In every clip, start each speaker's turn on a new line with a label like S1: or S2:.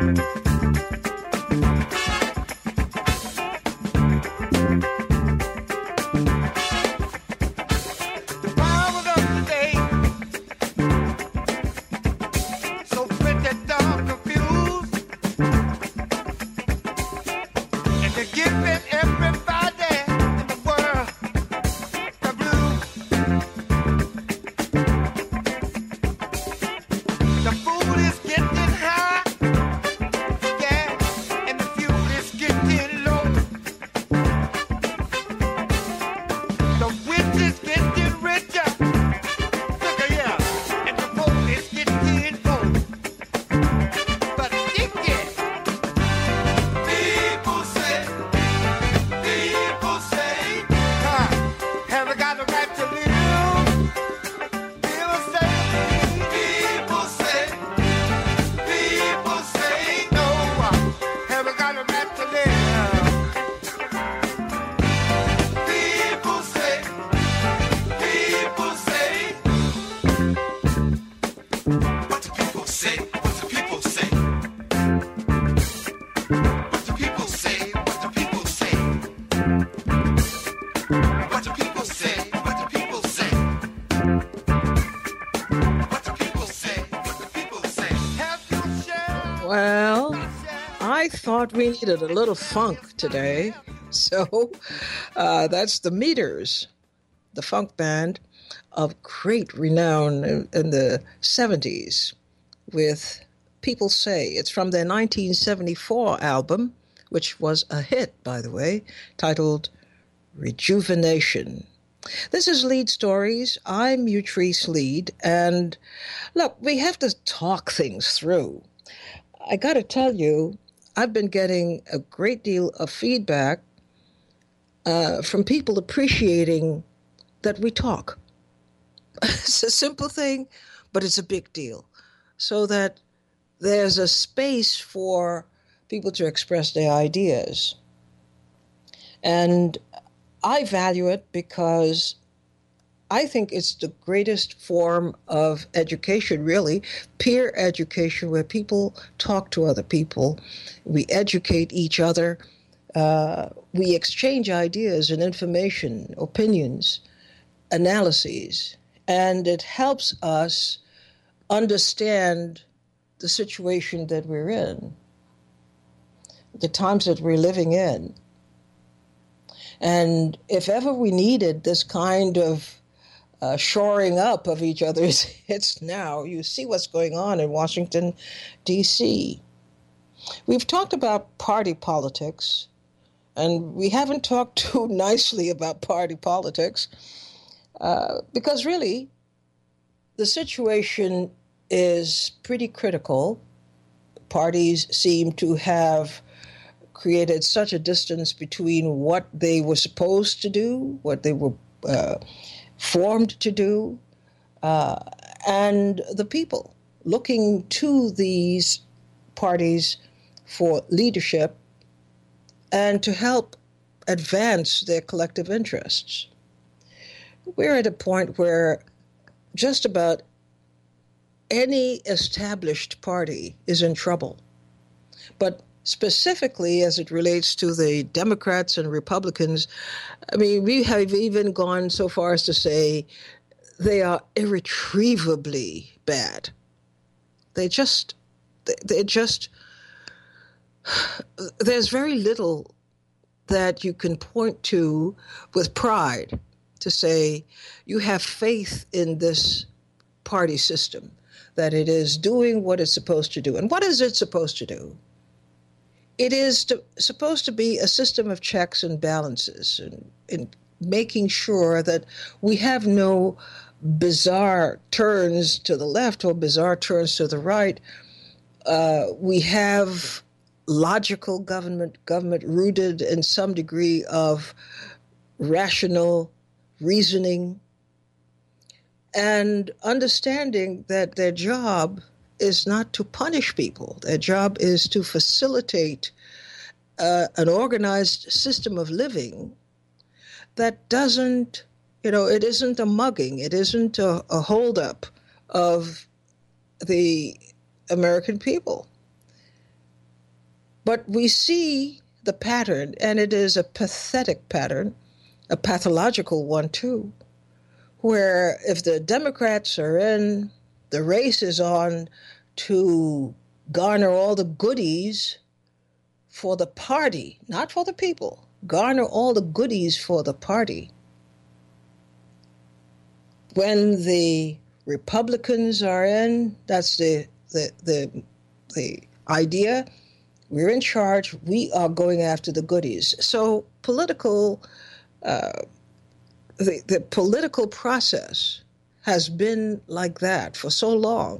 S1: We needed a little funk today, so that's the Meters, the funk band of great renown in the 70s with People Say. It's from their 1974 album, which was a hit, by the way, titled Rejuvenation. This is Lead Stories. I'm Utrice Lead, and look, we have to talk things through. I got to tell you, I've been getting a great deal of feedback from people appreciating that we talk. It's a simple thing, but it's a big deal. So that there's a space for people to express their ideas. And I value it because I think it's the greatest form of education, really, peer education, where people talk to other people. We educate each other. We exchange ideas and information, opinions, analyses, and it helps us understand the situation that we're in, the times that we're living in. And if ever we needed this kind of shoring up of each other's, it's now. You see what's going on in Washington, D.C. We've talked about party politics, and we haven't talked too nicely about party politics because really the situation is pretty critical. Parties seem to have created such a distance between what they were supposed to do, what they were formed to do, and the people looking to these parties for leadership and to help advance their collective interests. We're at a point where just about any established party is in trouble. But specifically as it relates to the Democrats and Republicans, I mean, we have even gone so far as to say they are irretrievably bad. There's very little that you can point to with pride to say you have faith in this party system, that it is doing what it's supposed to do. And what is it supposed to do? It is supposed to be a system of checks and balances and making sure that we have no bizarre turns to the left or bizarre turns to the right. We have logical government rooted in some degree of rational reasoning and understanding that their job is not to punish people. Their job is to facilitate an organized system of living that doesn't, it isn't a mugging. It isn't a holdup of the American people. But we see the pattern, and it is a pathetic pattern, a pathological one too, where if the Democrats are in, the race is on to garner all the goodies for the party, not for the people, garner all the goodies for the party. When the Republicans are in, that's the idea. We're in charge. We are going after the goodies. So the political process has been like that for so long.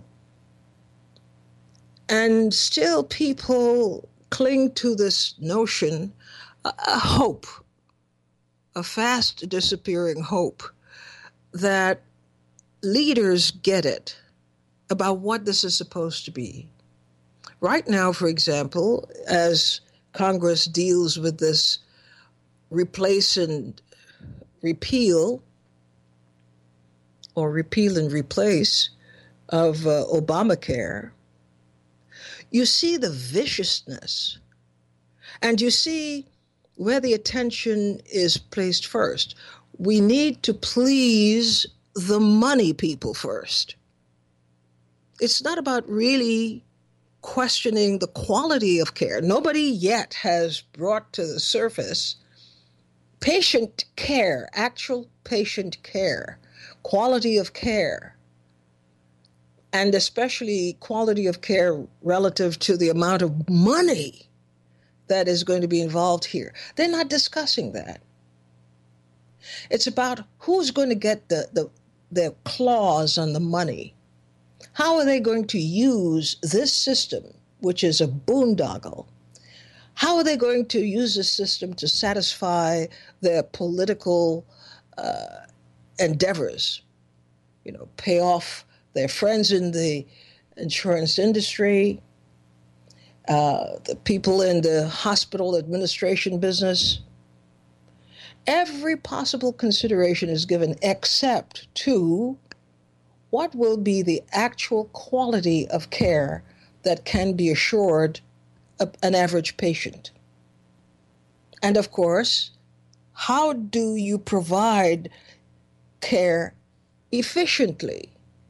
S1: And still people cling to this notion, a hope, a fast disappearing hope, that leaders get it about what this is supposed to be. Right now, for example, as Congress deals with this replace and repeal, or repeal and replace of Obamacare, you see the viciousness, and you see where the attention is placed first. We need to please the money people first. It's not about really questioning the quality of care. Nobody yet has brought to the surface patient care, actual patient care, quality of care, and especially quality of care relative to the amount of money that is going to be involved here. They're not discussing that. It's about who's going to get their claws on the money. How are they going to use this system, which is a boondoggle? How are they going to use this system to satisfy their political endeavors? You know, pay off their friends in the insurance industry, the people in the hospital administration business. Every possible consideration is given except to what will be the actual quality of care that can be assured an average patient. And of course, how do you provide care efficiently?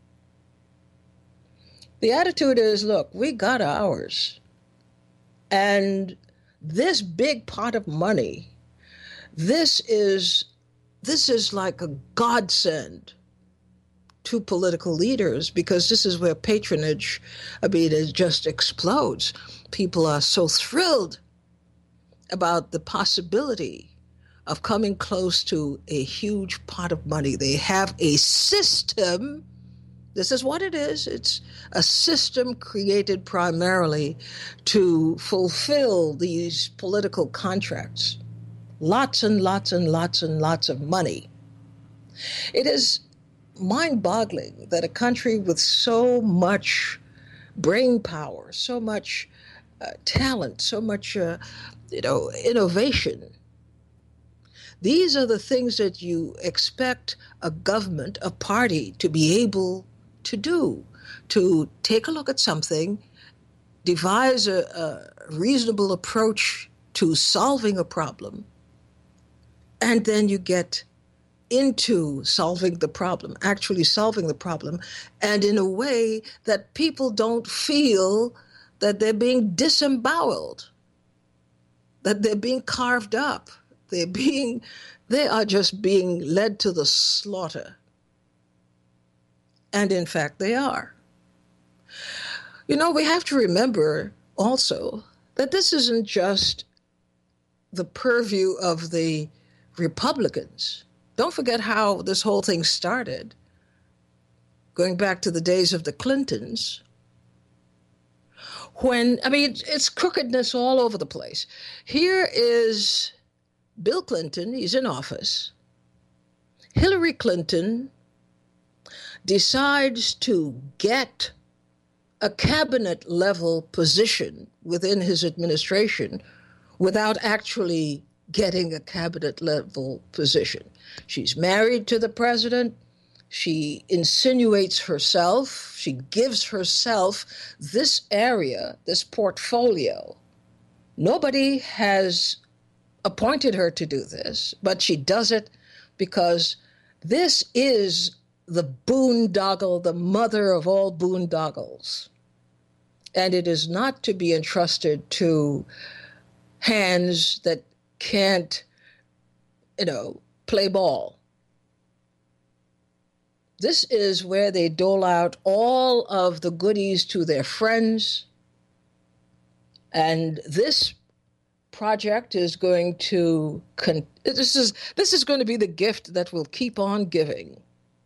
S1: The attitude is, look, we got ours. And this big pot of money, this is like a godsend to political leaders, because this is where patronage, it just explodes. People are so thrilled about the possibility of coming close to a huge pot of money. They have a system. This is what it is. It's a system created primarily to fulfill these political contracts. Lots and lots and lots and lots of money. It is mind-boggling that a country with so much brain power, so much talent, so much innovation. These are the things that you expect a government, a party, to be able to do, to take a look at something, devise a reasonable approach to solving a problem, and then you get into solving the problem, actually solving the problem, and in a way that people don't feel that they're being disemboweled, that they're being carved up. They are just being led to the slaughter. And in fact, they are. You know, we have to remember also that this isn't just the purview of the Republicans. Don't forget how this whole thing started, going back to the days of the Clintons, when, it's crookedness all over the place. Here is Bill Clinton, he's in office. Hillary Clinton decides to get a cabinet level position within his administration without actually getting a cabinet level position. She's married to the president. She insinuates she gives herself this area, this portfolio Nobody has appointed her to do this, but she does it because this is the boondoggle, the mother of all boondoggles. And it is not to be entrusted to hands that can't, play ball. This is where they dole out all of the goodies to their friends. And this project is going to, this is going to be the gift that will keep on giving.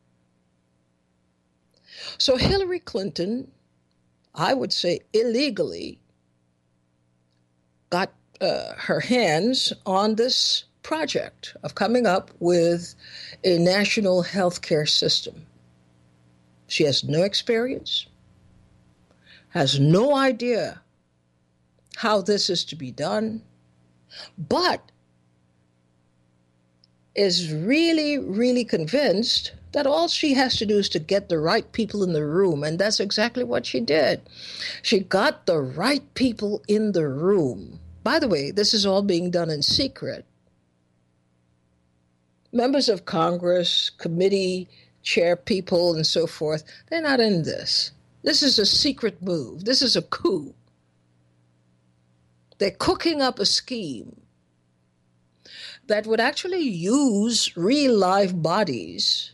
S1: So Hillary Clinton, I would say illegally, got her hands on this project of coming up with a national healthcare system. She has no experience, has no idea how this is to be done, but is really, really convinced that all she has to do is to get the right people in the room, and that's exactly what she did. She got the right people in the room. By the way, this is all being done in secret. Members of Congress, committee chair people, and so forth, they're not in this. This is a secret move. This is a coup. They're cooking up a scheme that would actually use real live bodies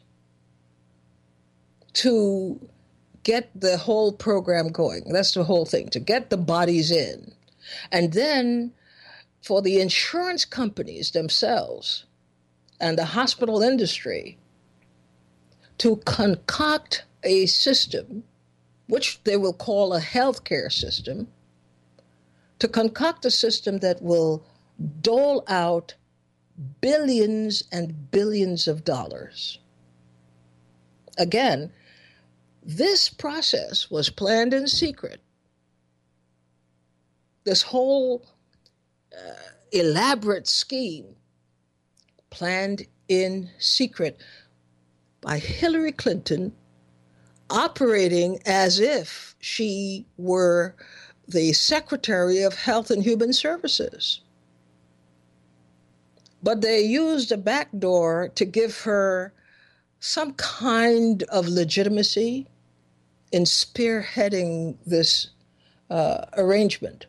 S1: to get the whole program going. That's the whole thing, to get the bodies in. And then for the insurance companies themselves and the hospital industry to concoct a system, which they will call a healthcare system, to concoct a system that will dole out billions and billions of dollars. Again, this process was planned in secret. This whole elaborate scheme planned in secret by Hillary Clinton, operating as if she were the Secretary of Health and Human Services. But they used a back door to give her some kind of legitimacy in spearheading this arrangement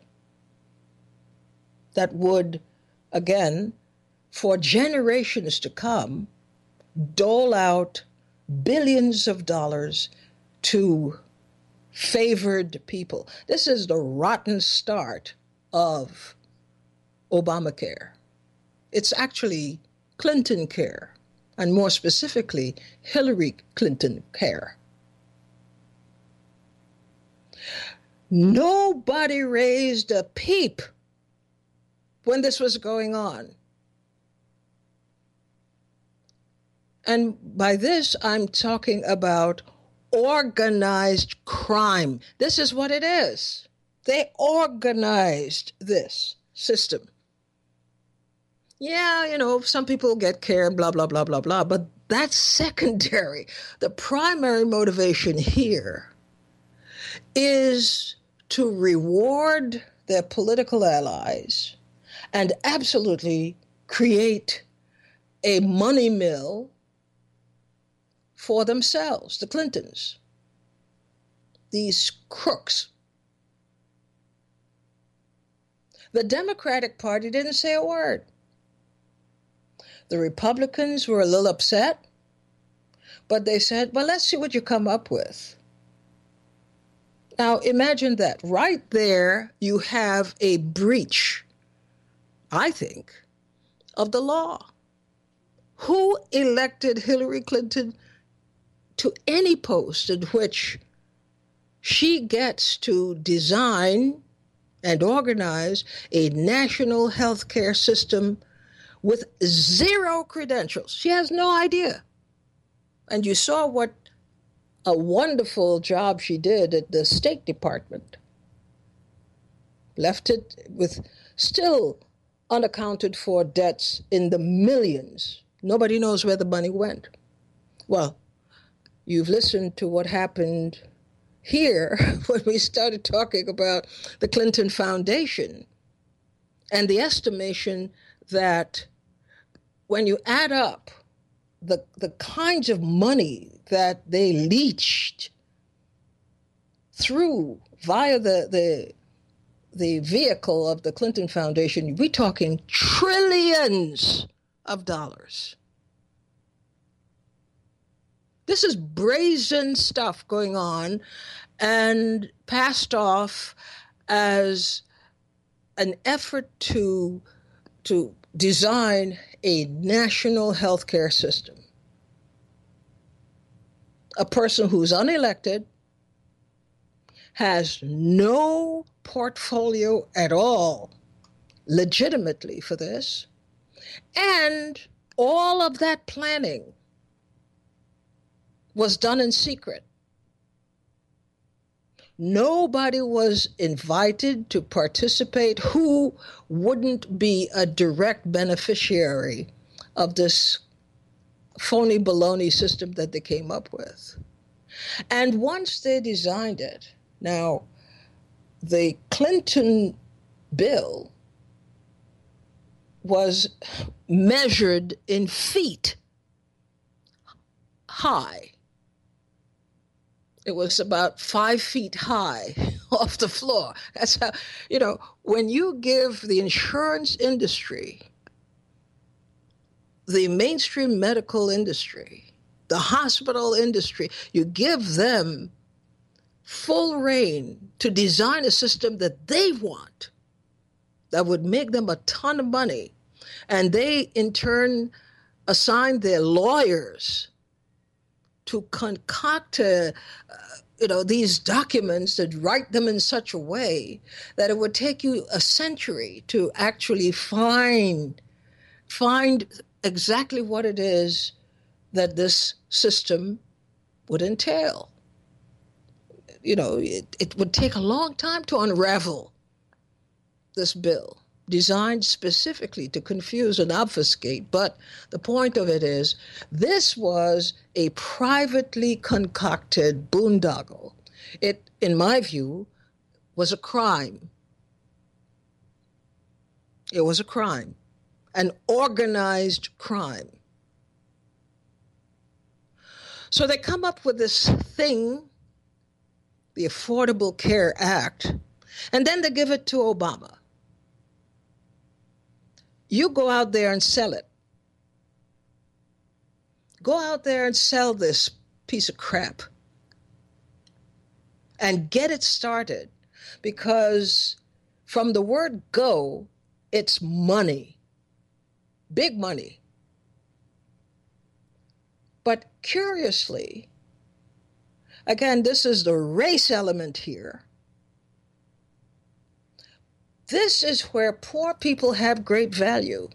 S1: that would, again, for generations to come, dole out billions of dollars to favored people. This is the rotten start of Obamacare. It's actually Clinton care, and more specifically, Hillary Clinton care. Nobody raised a peep when this was going on. And by this, I'm talking about organized crime. This is what it is. They organized this system. Yeah, some people get care, blah, blah, blah, blah, blah, but that's secondary. The primary motivation here is to reward their political allies and absolutely create a money mill for themselves, the Clintons, these crooks. The Democratic Party didn't say a word. The Republicans were a little upset, but they said, well, let's see what you come up with. Now, imagine that. Right there, you have a breach, I think, of the law. Who elected Hillary Clinton to any post in which she gets to design and organize a national healthcare system with zero credentials? She has no idea. And you saw what a wonderful job she did at the State Department. Left it with still unaccounted for debts in the millions. Nobody knows where the money went. Well, you've listened to what happened here when we started talking about the Clinton Foundation. And the estimation that when you add up the kinds of money that they leached through via the vehicle of the Clinton Foundation, we're talking trillions of dollars. This is brazen stuff going on and passed off as an effort to design a national healthcare system. A person who's unelected, has no portfolio at all legitimately for this, and all of that planning was done in secret. Nobody was invited to participate who wouldn't be a direct beneficiary of this phony baloney system that they came up with. And once they designed it, now the Clinton bill was measured in feet high. It was about 5 feet high off the floor. That's how, when you give the insurance industry, the mainstream medical industry, the hospital industry, you give them full reign to design a system that they want, that would make them a ton of money. And they, in turn, assign their lawyers to concoct these documents, that write them in such a way that it would take you a century to actually find exactly what it is that this system would entail. It would take a long time to unravel this bill, designed specifically to confuse and obfuscate. But the point of it is, this was a privately concocted boondoggle. It, in my view, was a crime. It was a crime, an organized crime. So they come up with this thing, the Affordable Care Act, and then they give it to Obama. You go out there and sell it. Go out there and sell this piece of crap and get it started, because from the word go, it's money, big money. But curiously, again, this is the race element here. This is where poor people have great value.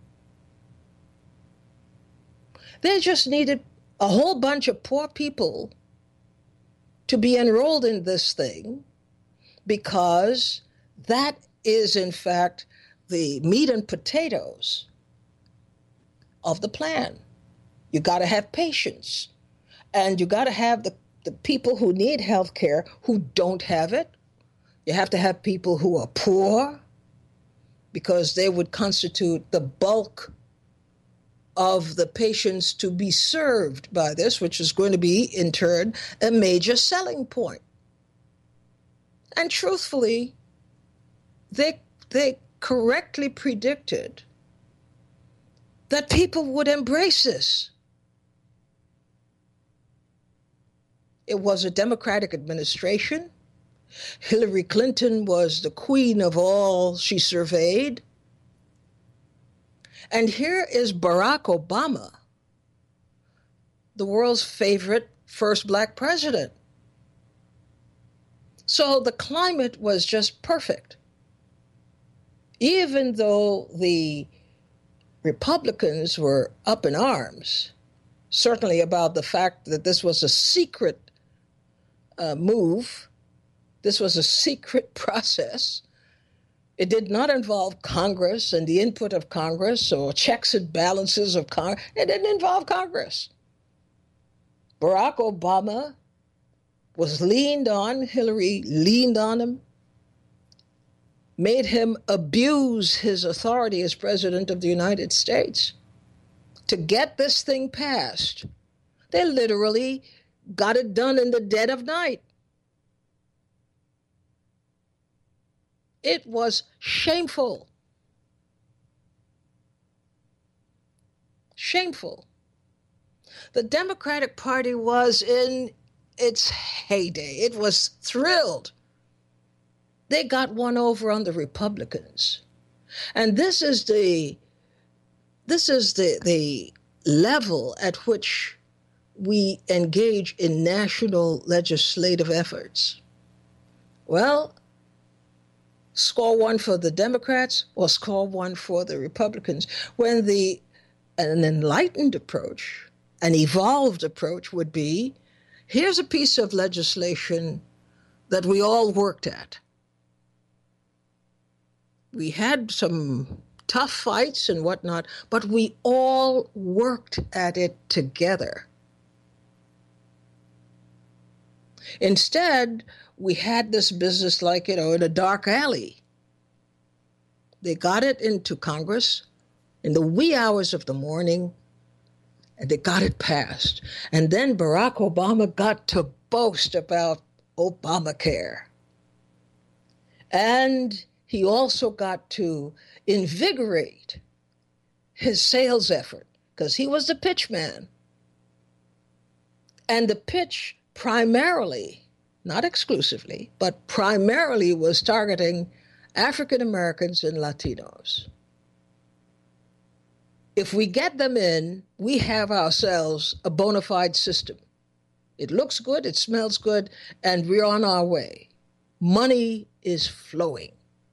S1: They just needed a whole bunch of poor people to be enrolled in this thing, because that is, in fact, the meat and potatoes of the plan. You got to have patients, and you got to have the people who need health care who don't have it. You have to have people who are poor, because they would constitute the bulk of the patients to be served by this, which is going to be, in turn, a major selling point. And truthfully, they correctly predicted that people would embrace this. It was a Democratic administration. Hillary Clinton was the queen of all she surveyed. And here is Barack Obama, the world's favorite first black president. So the climate was just perfect. Even though the Republicans were up in arms, certainly about the fact that this was a secret move, this was a secret process. It did not involve Congress and the input of Congress or checks and balances of Congress. It didn't involve Congress. Barack Obama was leaned on. Hillary leaned on him. made him abuse his authority as president of the United States to get this thing passed. They literally got it done in the dead of night. It was shameful. Shameful. The Democratic Party was in its heyday. It was thrilled. They got one over on the Republicans. And this is the level at which we engage in national legislative efforts. Well, score one for the Democrats or score one for the Republicans, when an enlightened approach, an evolved approach would be, here's a piece of legislation that we all worked at. We had some tough fights and whatnot, but we all worked at it together. Instead, we had this business like, in a dark alley. They got it into Congress in the wee hours of the morning, and they got it passed. And then Barack Obama got to boast about Obamacare. And he also got to invigorate his sales effort, because he was the pitch man. And the pitch primarily, not exclusively, but primarily was targeting African Americans and Latinos. If we get them in, we have ourselves a bona fide system. It looks good, it smells good, and we're on our way. Money is flowing.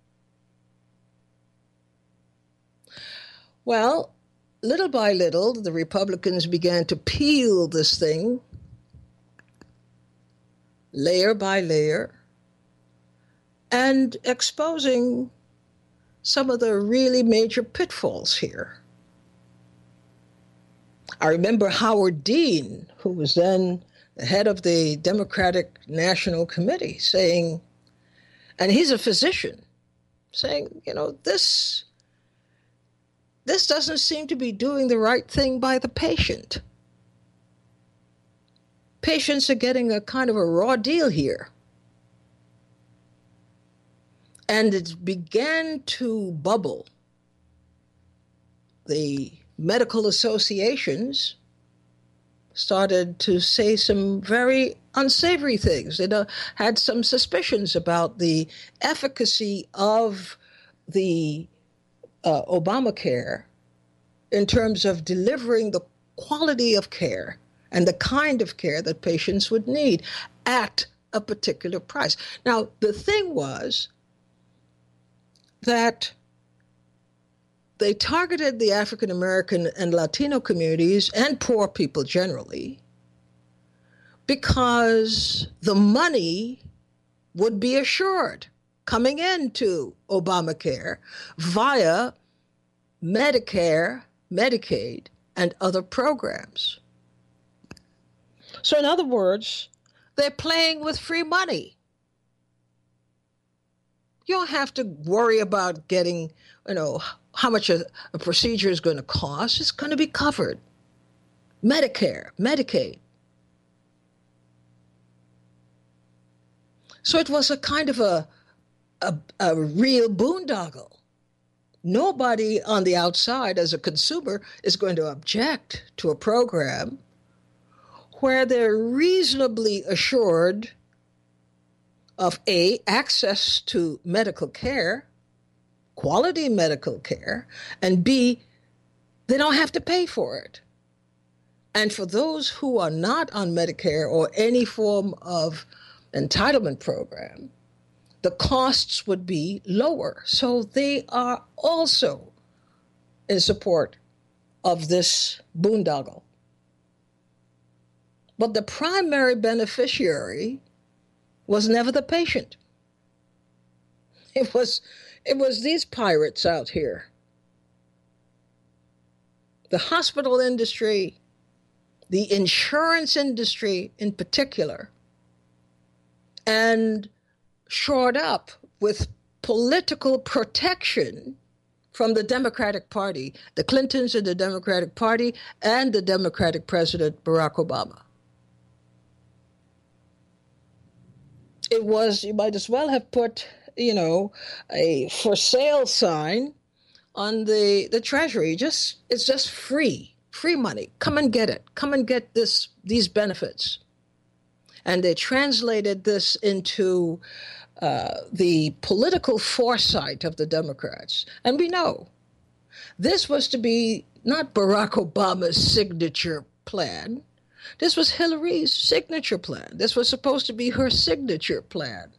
S1: Well, little by little, the Republicans began to peel this thing layer by layer and exposing some of the really major pitfalls here. I remember Howard Dean, who was then the head of the Democratic National Committee, saying, and he's a physician, saying, this doesn't seem to be doing the right thing by the patient. Patients are getting a kind of a raw deal here. And it began to bubble. The medical associations started to say some very unsavory things. They had some suspicions about the efficacy of the Obamacare in terms of delivering the quality of care and the kind of care that patients would need at a particular price. Now, the thing was that they targeted the African American and Latino communities and poor people generally because the money would be assured coming into Obamacare via Medicare, Medicaid, and other programs. So in other words, they're playing with free money. You don't have to worry about getting, how much a procedure is going to cost. It's going to be covered. Medicare, Medicaid. So it was a kind of a real boondoggle. Nobody on the outside as a consumer is going to object to a program where they're reasonably assured of A, access to medical care, quality medical care, and B, they don't have to pay for it. And for those who are not on Medicare or any form of entitlement program, the costs would be lower. So they are also in support of this boondoggle. But the primary beneficiary was never the patient. It was these pirates out here. The hospital industry, the insurance industry in particular, and shored up with political protection from the Democratic Party, the Clintons and the Democratic Party, and the Democratic President Barack Obama. It was, you might as well have put, a for sale sign on the Treasury. It's just free money. Come and get it. Come and get these benefits. And they translated this into the political foresight of the Democrats. And we know this was to be not Barack Obama's signature plan. This was Hillary's signature plan. This was supposed to be her signature plan.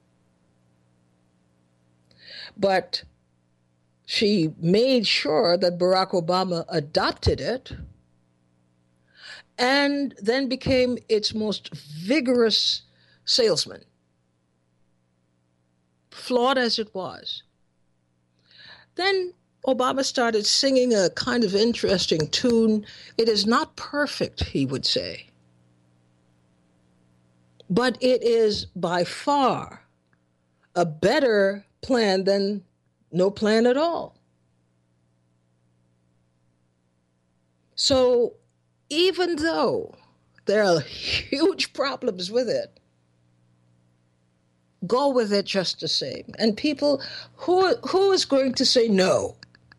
S1: But she made sure that Barack Obama adopted it and then became its most vigorous salesman, flawed as it was. Then Obama started singing a kind of interesting tune. It is not perfect, he would say, but it is by far a better plan than no plan at all. So even though there are huge problems with it, go with it just the same. And people, who is going to say no?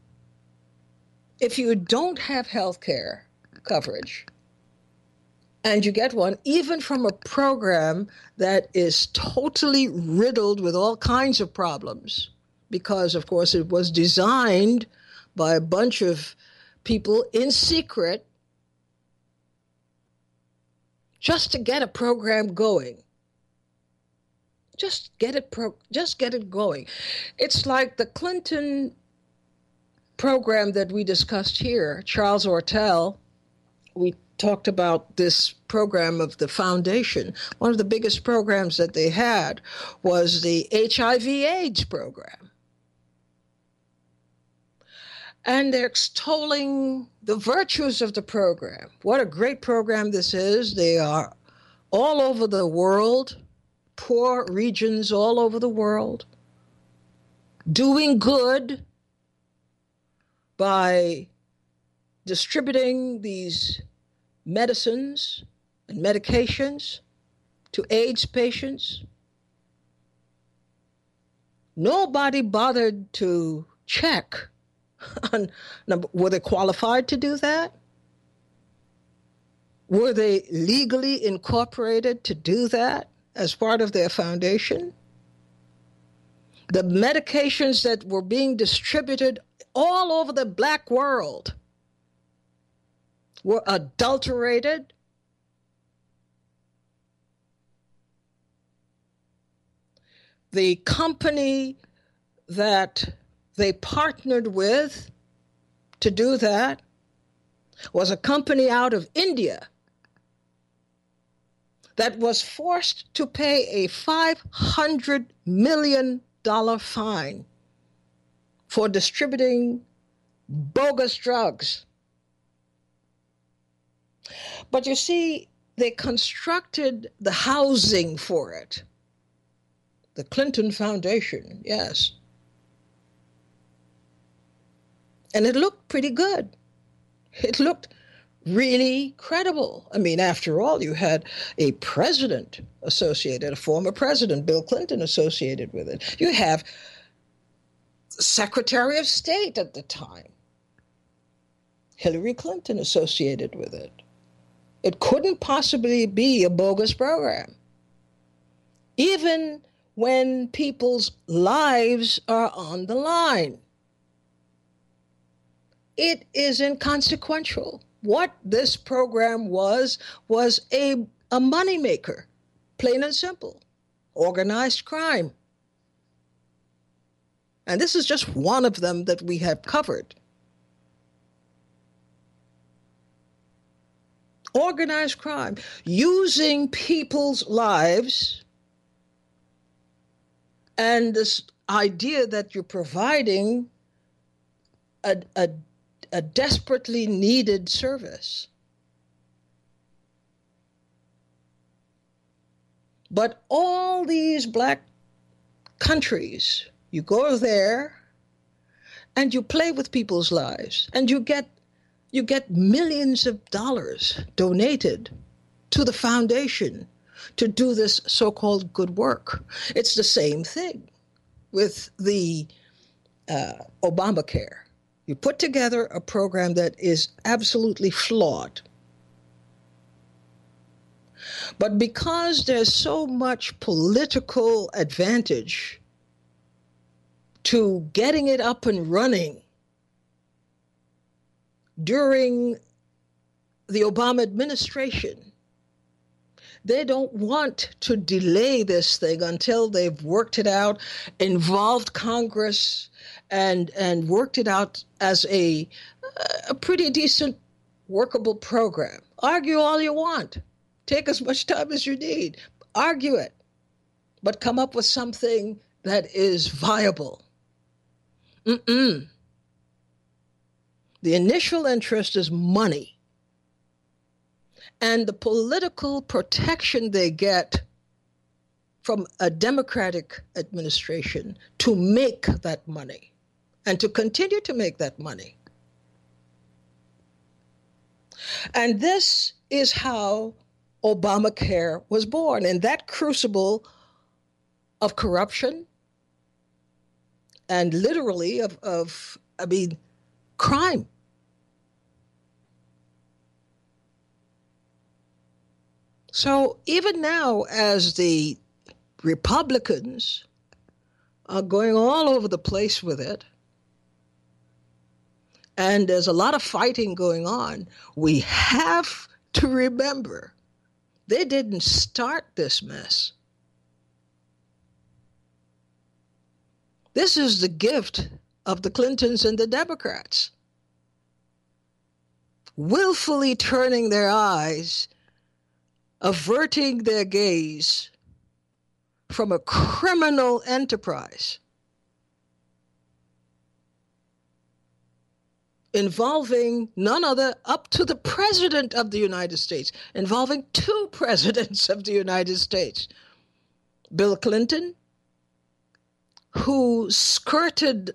S1: If you don't have health care coverage and you get one, even from a program that is totally riddled with all kinds of problems, because, of course, it was designed by a bunch of people in secret just to get a program going. Just get it going. It's like the Clinton program that we discussed here, Charles Ortel. We talked about this program of the foundation. One of the biggest programs that they had was the HIV/AIDS program. And they're extolling the virtues of the program. What a great program this is. They are all over the world, poor regions all over the world, doing good by distributing these medicines and medications to AIDS patients. Nobody bothered to check on, were they qualified to do that? Were they legally incorporated to do that as part of their foundation? The medications that were being distributed all over the black world were adulterated. The company that they partnered with to do that was a company out of India that was forced to pay a $500 million fine for distributing bogus drugs. But you see, they constructed the housing for it. The Clinton Foundation, yes. And it looked pretty good. It looked really credible. I mean, after all, you had a president associated, a former president, Bill Clinton, associated with it. You have the Secretary of State at the time, Hillary Clinton, associated with it. It couldn't possibly be a bogus program, even when people's lives are on the line. It is inconsequential. What this program was a moneymaker, plain and simple, organized crime. And this is just one of them that we have covered. Organized crime, using people's lives and this idea that you're providing a desperately needed service. But all these black countries You go there and you play with people's lives, and you get millions of dollars donated to the foundation to do this so-called good work. It's the same thing with the Obamacare. You put together a program that is absolutely flawed. But because there's so much political advantage to getting it up and running during the Obama administration, they don't want to delay this thing until they've worked it out, involved Congress, and worked it out as a pretty decent, workable program. Argue all you want. Take as much time as you need. Argue it. But come up with something that is viable. The initial interest is money. And the political protection they get from a Democratic administration to make that money and to continue to make that money. And this is how Obamacare was born, in that crucible of corruption and literally of crime. So even now, as the Republicans are going all over the place with it, and there's a lot of fighting going on, we have to remember they didn't start this mess. This is the gift of the Clintons and the Democrats, willfully turning their eyes, averting their gaze from a criminal enterprise involving none other up to the President of the United States, involving two presidents of the United States. Bill Clinton, who skirted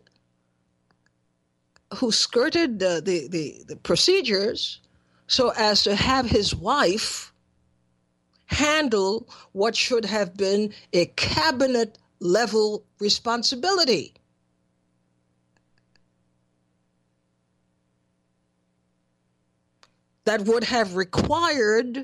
S1: the procedures so as to have his wife handle what should have been a cabinet level responsibility. That would have required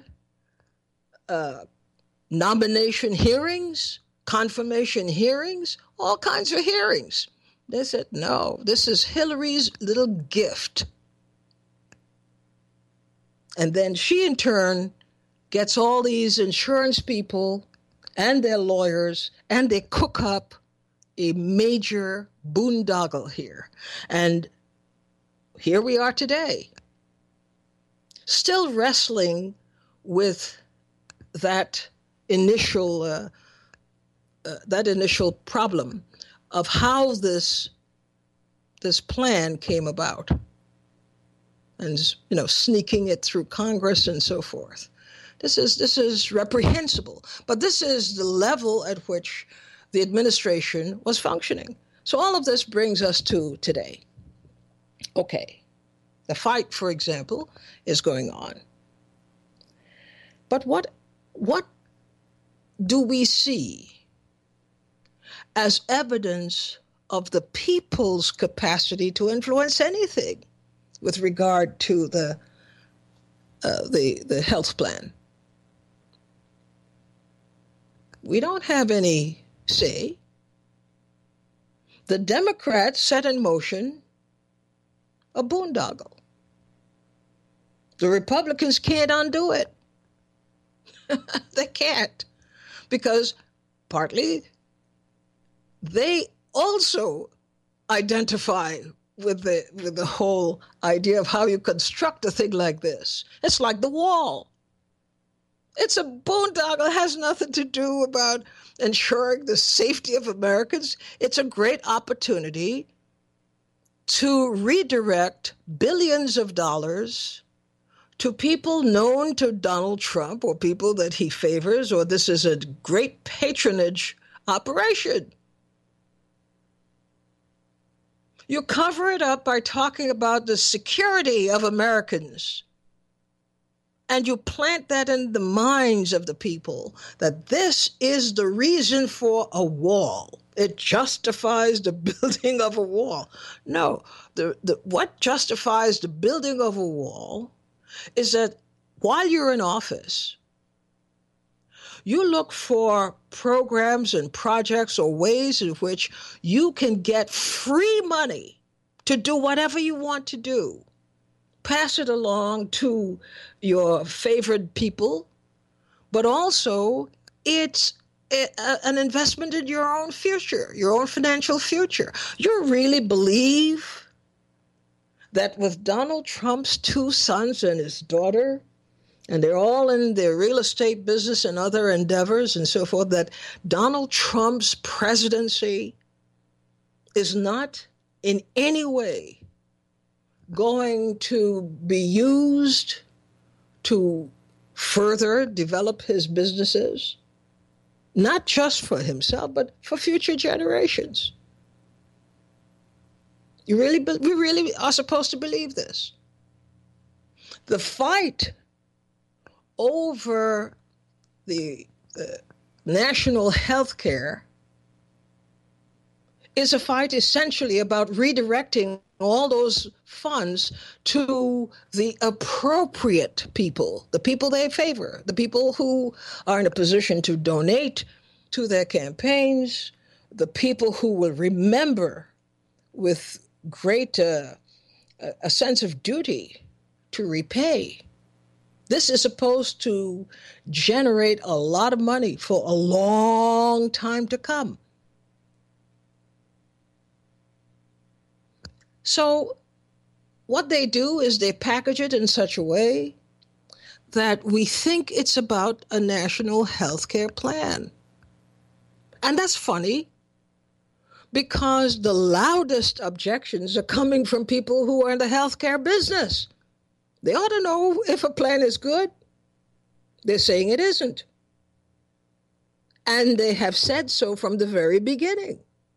S1: nomination hearings, confirmation hearings, all kinds of hearings. They said, no, this is Hillary's little gift. And then she, in turn, gets all these insurance people and their lawyers, and they cook up a major boondoggle here. And here we are today, still wrestling with that initial problem of how this plan came about, and sneaking it through Congress and so forth. This is reprehensible, but this is the level at which the administration was functioning. So all of this brings us to today. Okay, the fight, for example, is going on. But what do we see as evidence of the people's capacity to influence anything with regard to the health plan? We don't have any say. The Democrats set in motion a boondoggle. The Republicans can't undo it. They can't, because partly they also identify with the whole idea of how you construct a thing like this. It's like the wall. It's a boondoggle. It has nothing to do about ensuring the safety of Americans. It's a great opportunity to redirect billions of dollars to people known to Donald Trump or people that he favors, or this is a great patronage operation. You cover it up by talking about the security of Americans. And you plant that in the minds of the people that this is the reason for a wall. It justifies the building of a wall. No, what justifies the building of a wall is that while you're in office, you look for programs and projects or ways in which you can get free money to do whatever you want to do. Pass it along to your favorite people, but also it's an investment in your own future, your own financial future. You really believe that with Donald Trump's 2 sons and his daughter, and they're all in their real estate business and other endeavors and so forth, that Donald Trump's presidency is not in any way going to be used to further develop his businesses, not just for himself, but for future generations. We really are supposed to believe this. The fight over the national health care is a fight essentially about redirecting all those funds to the appropriate people, the people they favor, the people who are in a position to donate to their campaigns, the people who will remember with great a sense of duty to repay. This is supposed to generate a lot of money for a long time to come. So what they do is they package it in such a way that we think it's about a national health care plan. And that's funny because the loudest objections are coming from people who are in the healthcare business. They ought to know if a plan is good. They're saying it isn't. And they have said so from the very beginning.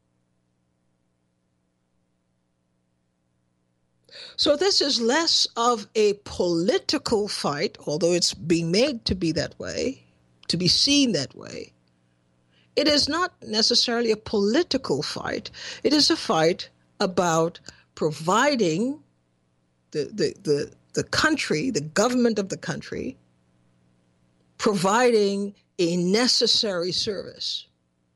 S1: So this is less of a political fight, although it's being made to be that way, to be seen that way. It is not necessarily a political fight. It is a fight about providing the country, the government of the country, providing a necessary service.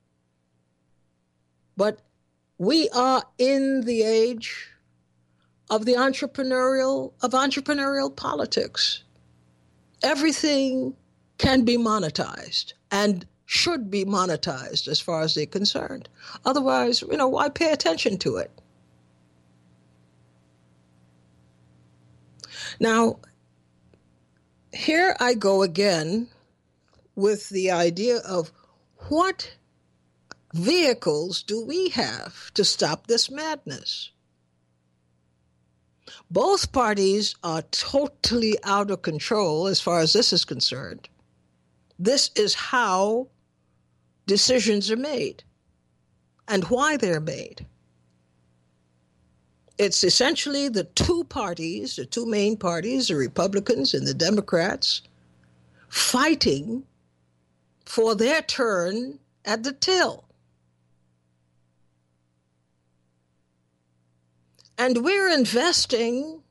S1: But we are in the age of entrepreneurial politics. Everything can be monetized and should be monetized as far as they're concerned. Otherwise, why pay attention to it? Now, here I go again with the idea of what vehicles do we have to stop this madness? Both parties are totally out of control as far as this is concerned. This is how decisions are made and why they're made. It's essentially the two main parties, the Republicans and the Democrats, fighting for their turn at the till. And we're investing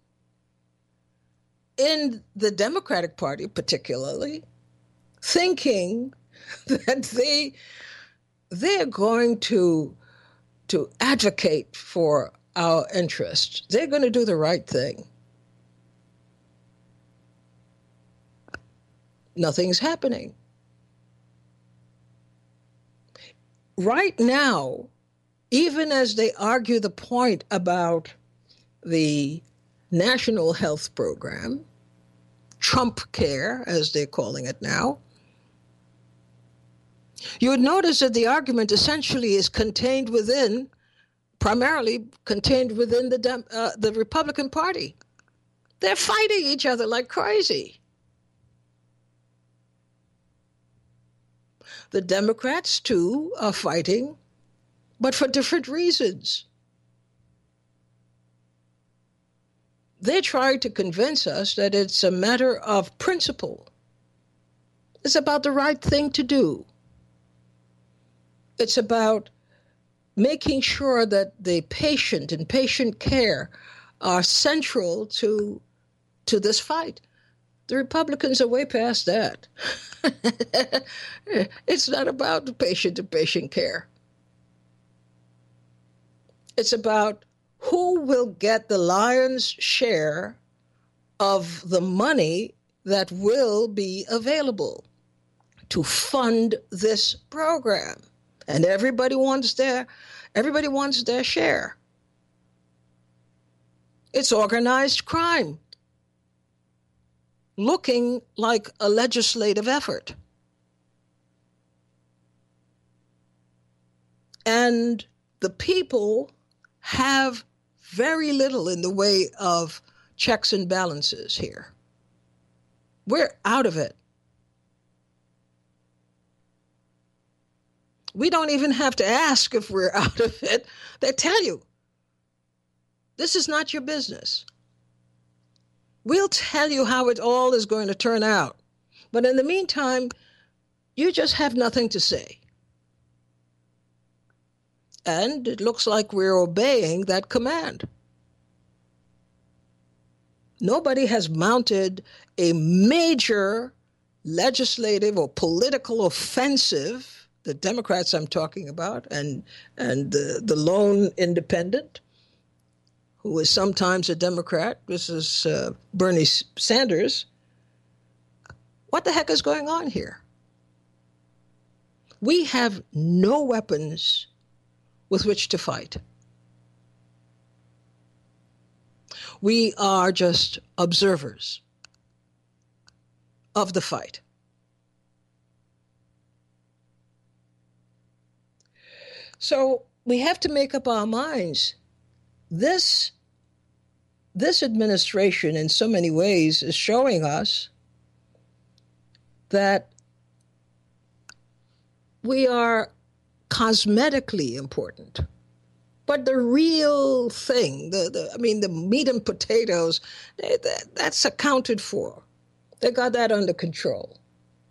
S1: in the Democratic Party, particularly, thinking that they're going to advocate for our interests. They're going to do the right thing. Nothing's happening. Right now, even as they argue the point about the National Health Program, Trump Care, as they're calling it now, you would notice that the argument essentially is primarily contained within the Republican Party. They're fighting each other like crazy. The Democrats, too, are fighting, but for different reasons. they try to convince us that it's a matter of principle. It's about the right thing to do. It's about making sure that the patient and patient care are central to this fight. The Republicans are way past that. It's not about the patient-to-patient care. It's about who will get the lion's share of the money that will be available to fund this program. And everybody wants their share. It's organized crime, looking like a legislative effort. And the people have very little in the way of checks and balances here. We're out of it. We don't even have to ask if we're out of it. They tell you, this is not your business. We'll tell you how it all is going to turn out. But in the meantime, you just have nothing to say. And it looks like we're obeying that command. Nobody has mounted a major legislative or political offensive, the Democrats I'm talking about, and the lone independent, who is sometimes a Democrat. This is Bernie Sanders. What the heck is going on here? We have no weapons with which to fight. We are just observers of the fight. So we have to make up our minds. This administration, in so many ways, is showing us that we are cosmetically important. But the real thing, the meat and potatoes, that's accounted for. They got that under control.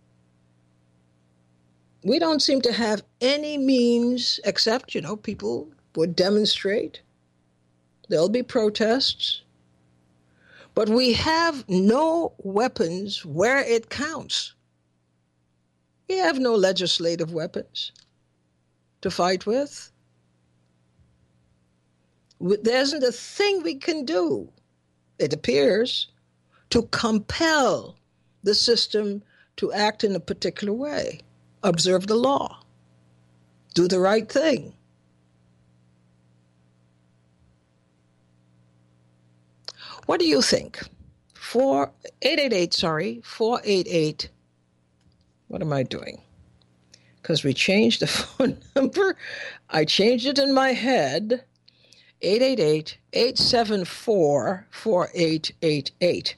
S1: We don't seem to have any means except, people would demonstrate. There'll be protests. But we have no weapons where it counts. We have no legislative weapons to fight with. There isn't a thing we can do, it appears, to compel the system to act in a particular way. Observe the law. Do the right thing. What do you think? 488. What am I doing? Because we changed the phone number. I changed it in my head. 888-874-4888.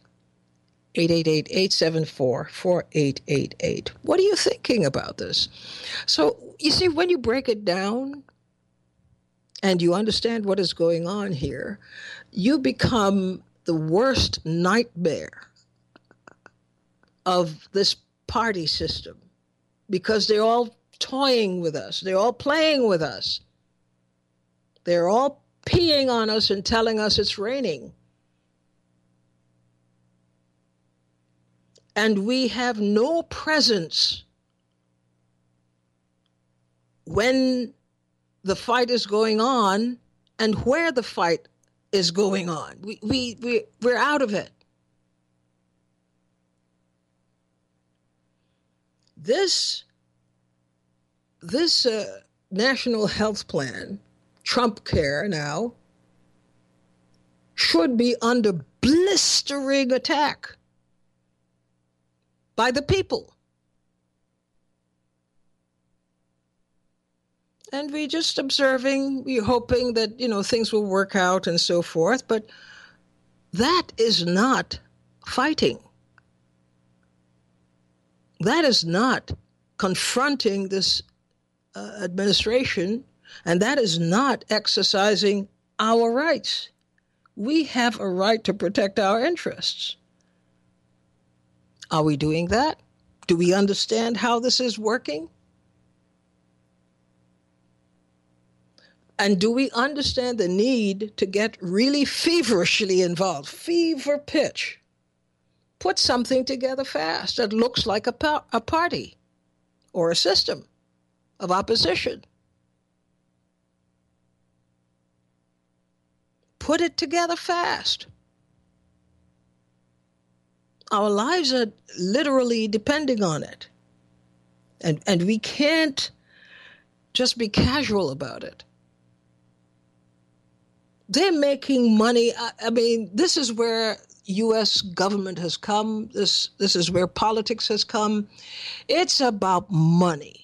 S1: 888-874-4888. What are you thinking about this? So, you see, when you break it down and you understand what is going on here, you become the worst nightmare of this party system, because they're all toying with us. They're all playing with us. They're all peeing on us and telling us it's raining. And we have no presence when the fight is going on and where the fight is going on. We're out of it. This national health plan, Trump Care now, should be under blistering attack by the people. And we're just observing, we're hoping that, things will work out and so forth, but that is not fighting. That is not confronting this administration, and that is not exercising our rights. we have a right to protect our interests. Are we doing that? Do we understand how this is working? And do we understand the need to get really feverishly involved? Fever pitch. Put something together fast that looks like a party or a system of opposition. Put it together fast. Our lives are literally depending on it. And we can't just be casual about it. They're making money. I mean, this is where U.S. government has come. This is where politics has come. It's about money.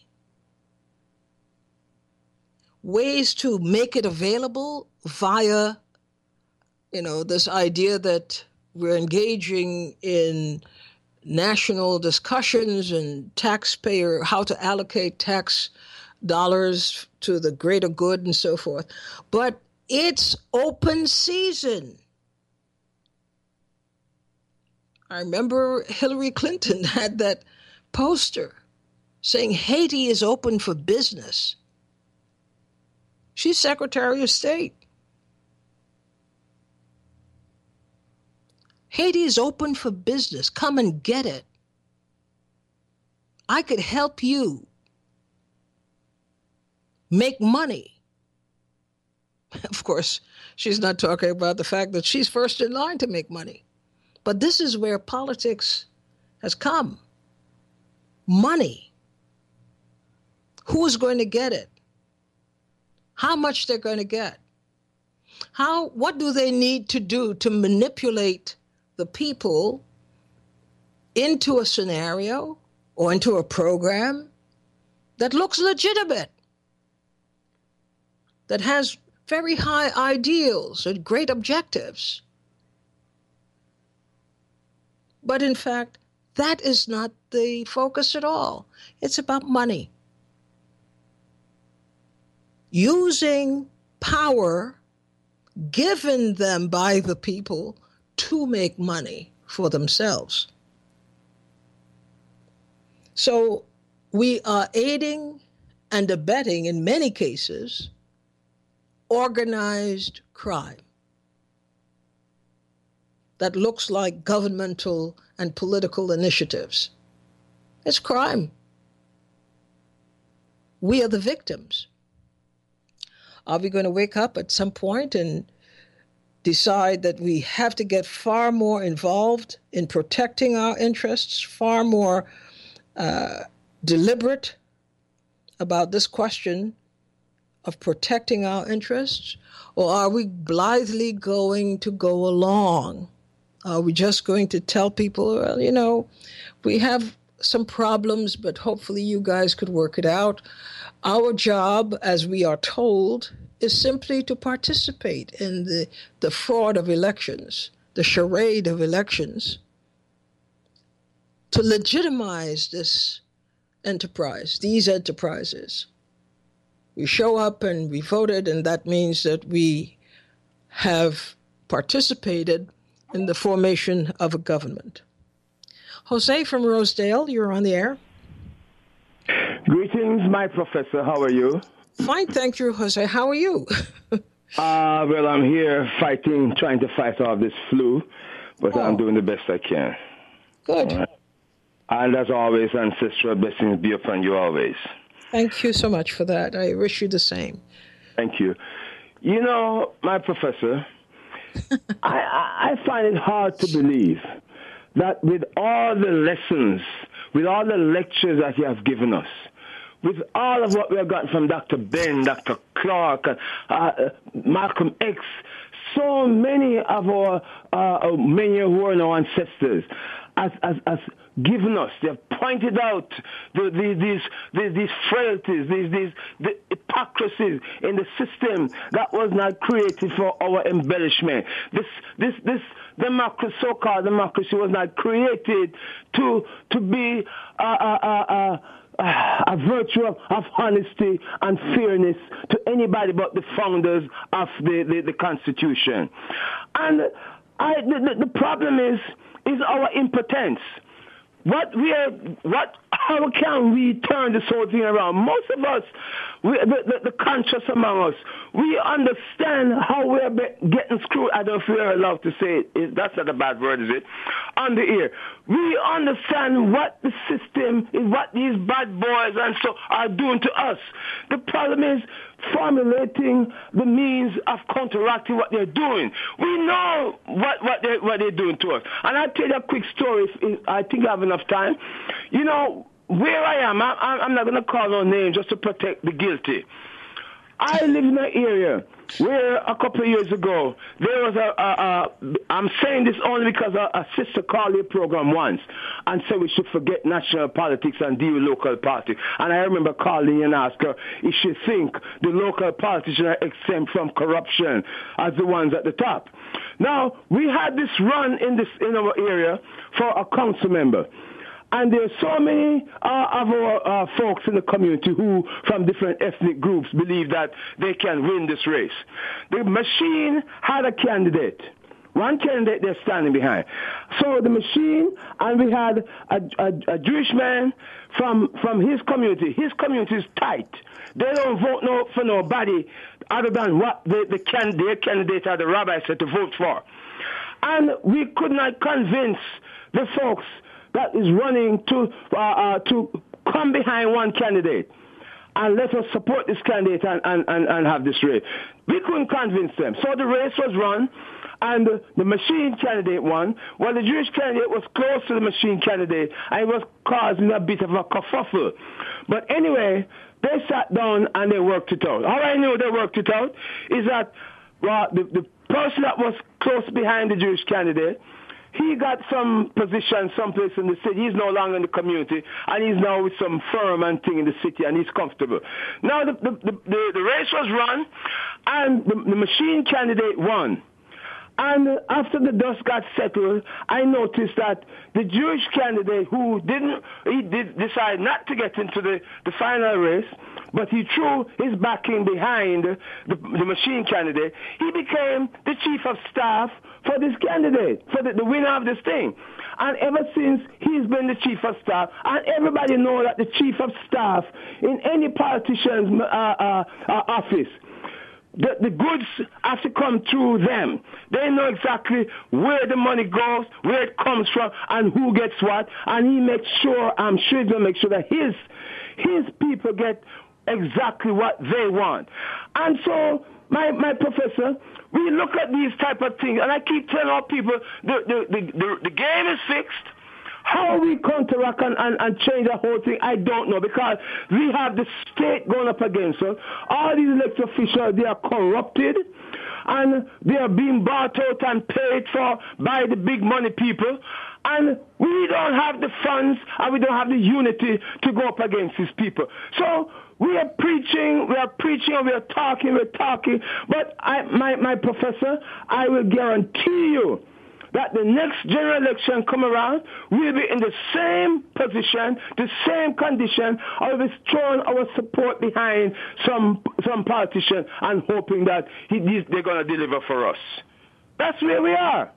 S1: Ways to make it available via, this idea that we're engaging in national discussions and how to allocate tax dollars to the greater good and so forth. But it's open season. I remember Hillary Clinton had that poster saying Haiti is open for business. She's Secretary of State. Haiti is open for business. Come and get it. I could help you make money. Of course, she's not talking about the fact that she's first in line to make money. But this is where politics has come. Money. Who is going to get it? How much they're going to get? What do they need to do to manipulate the people into a scenario or into a program that looks legitimate, that has very high ideals and great objectives? But in fact, that is not the focus at all. It's about money. Using power given them by the people to make money for themselves. So we are aiding and abetting, in many cases, organized crime that looks like governmental and political initiatives. It's crime. We are the victims. Are we going to wake up at some point and decide that we have to get far more involved in protecting our interests, far more deliberate about this question of protecting our interests? Or are we blithely going to go along? Are we just going to tell people, well, we have some problems, but hopefully you guys could work it out? Our job, as we are told, is simply to participate in the fraud of elections, the charade of elections, to legitimize this enterprise, these enterprises. We show up and we voted, and that means that we have participated in the formation of a government. Jose from Rosedale, you're on the air.
S2: Greetings, my professor. How are you?
S1: Fine, thank you, Jose. How are you?
S2: Well, I'm here trying to fight off this flu, but I'm doing the best I can.
S1: Good.
S2: And as always, ancestral blessings be upon you always.
S1: Thank you so much for that. I wish you the same.
S2: Thank you. My professor, I find it hard to believe that with all the lessons, with all the lectures that you have given us, with all of what we have gotten from Dr. Ben, Dr. Clark, Malcolm X, so many of many who are our ancestors, as given us, they have pointed out these frailties, the hypocrisies in the system that was not created for our embellishment. This democracy, so-called democracy, was not created to be a virtue of honesty and fairness to anybody but the founders of the Constitution. And the problem is our impotence. How can we turn this whole thing around? Most of us, the conscious among us, we understand how we're getting screwed. I don't feel allowed to say it. That's not a bad word, is it? On the air. We understand what the system is, what these bad boys and so are doing to us. The problem is formulating the means of counteracting what they're doing. We know what they're doing to us. And I'll tell you a quick story if I think I have enough time. You know, where I am, I'm not going to call no name just to protect the guilty. I live in an area where a couple of years ago, there was I'm saying this only because a sister called the program once and said we should forget national politics and deal with local politics. And I remember calling and asking her if she think the local politicians are exempt from corruption as the ones at the top. Now, we had this run in our area for a council member. And there are so many of our folks in the community who, from different ethnic groups, believe that they can win this race. The machine had a candidate. One candidate they're standing behind. So the machine, and we had a Jewish man from his community. His community is tight. They don't vote for nobody other than what their candidate or the rabbi said to vote for. And we could not convince the folks that is running to come behind one candidate and let us support this candidate and have this race. We couldn't convince them. So the race was run, and the machine candidate won. Well, the Jewish candidate was close to the machine candidate, and it was causing a bit of a kerfuffle. But anyway, they sat down and they worked it out. How I knew they worked it out is that the person that was close behind the Jewish candidate, he got some position someplace in the city. He's no longer in the community, and he's now with some firm and thing in the city, and he's comfortable. Now the race was run, and the machine candidate won. And after the dust got settled, I noticed that the Jewish candidate did decide not to get into the final race, but he threw his backing behind the machine candidate. He became the chief of staff for this candidate, for the winner of this thing. And ever since, he's been the chief of staff. And everybody knows that the chief of staff in any politician's office, the goods have to come through them. They know exactly where the money goes, where it comes from, and who gets what. And he makes sure, I'm sure he's going to make sure that his people get exactly what they want. And so, my professor, we look at these type of things, and I keep telling our people, the game is fixed. How we counteract and change the whole thing, I don't know, because we have the state going up against us. All these elected officials, they are corrupted, and they are being bought out and paid for by the big money people. And we don't have the funds, and we don't have the unity to go up against these people. So we are preaching, and we are talking. But my professor, I will guarantee you that the next general election come around, we'll be in the same position, the same condition, of throwing our support behind some politician and hoping that they're going to deliver for us. That's where we are.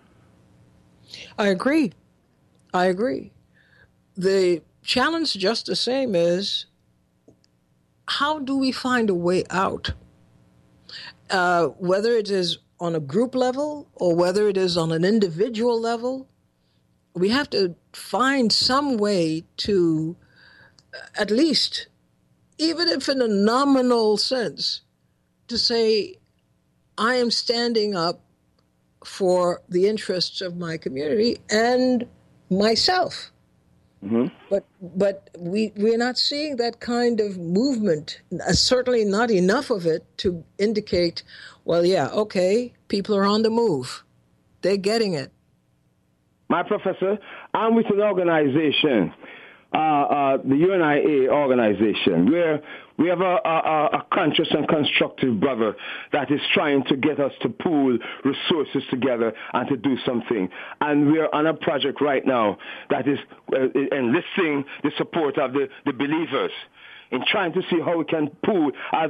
S1: I agree. The challenge just the same is, how do we find a way out? Whether it is on a group level or whether it is on an individual level, we have to find some way to, at least, even if in a nominal sense, to say, I am standing up for the interests of my community and myself. Mm-hmm. But we're not seeing that kind of movement, certainly not enough of it to indicate, well, yeah, okay, people are on the move. They're getting it.
S2: My professor, I'm with an organization, the UNIA organization, where We have a conscious and constructive brother that is trying to get us to pool resources together and to do something. And we're on a project right now that is enlisting the support of the believers in trying to see how we can pool, as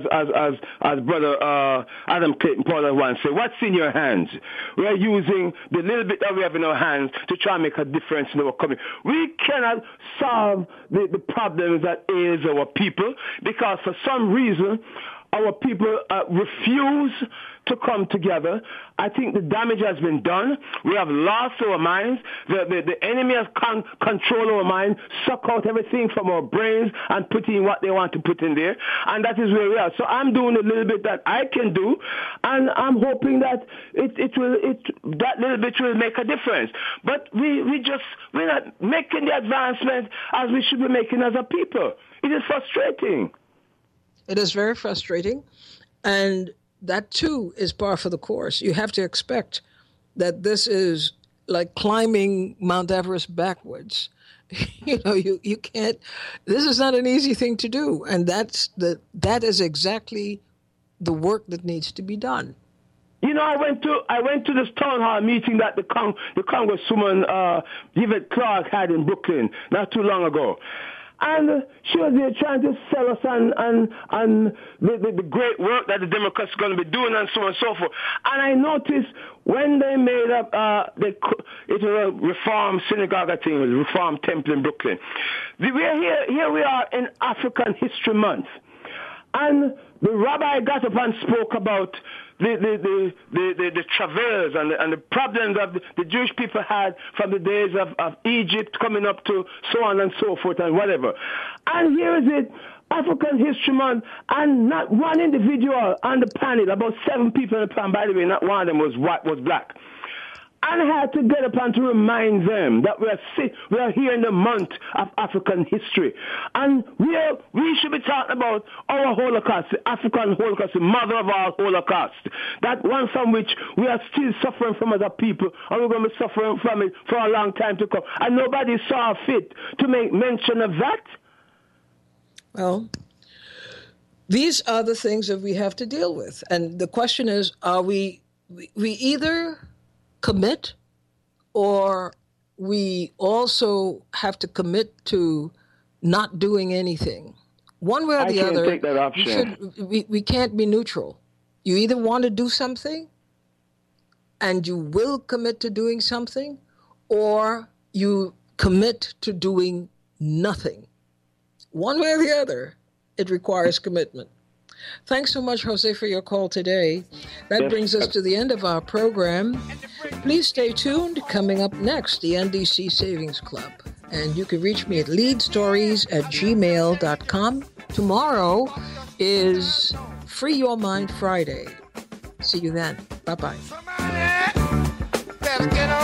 S2: Brother Adam Clayton Powell once said, what's in your hands? We are using the little bit that we have in our hands to try and make a difference in our community. We cannot solve the problems that is our people because for some reason our people refuse to come together. I think the damage has been done. We have lost our minds. The enemy has controlled our minds, suck out everything from our brains and put in what they want to put in there. And that is where we are. So I'm doing a little bit that I can do, and I'm hoping that that little bit will make a difference. But we're not making the advancement as we should be making as a people. It is frustrating.
S1: It is very frustrating, and that too is par for the course. You have to expect that this is like climbing Mount Everest backwards. You can't. This is not an easy thing to do, and that is exactly the work that needs to be done.
S2: I went to this town hall meeting that the Congresswoman Yvette Clarke had in Brooklyn not too long ago. And she was there trying to sell us on the great work that the Democrats are going to be doing and so on and so forth. And I noticed when they made up, it was a Reform synagogue, I think it was a Reform temple in Brooklyn. Here we are in African History Month. And the rabbi got up and spoke about the travails and the problems that the Jewish people had from the days of Egypt coming up to so on and so forth and whatever. And here is it, African History Month, and not one individual on the panel, about 7 people on the panel, by the way, not one of them was black. And I had to get up and to remind them that we are here in the month of African history. And we should be talking about our Holocaust, the African Holocaust, the mother of our Holocaust, that one from which we are still suffering from as a people, and we're going to be suffering from it for a long time to come. And nobody saw fit to make mention of that.
S1: Well, these are the things that we have to deal with. And the question is, are we either commit, or we also have to commit to not doing anything. One way or the other,
S2: take that option.
S1: We can't be neutral. You either want to do something, and you will commit to doing something, or you commit to doing nothing. One way or the other, it requires commitment. Thanks so much, Jose, for your call today. That brings us to the end of our program. Please stay tuned. Coming up next, the NDC Savings Club. And you can reach me at leadstories@gmail.com. Tomorrow is Free Your Mind Friday. See you then. Bye-bye.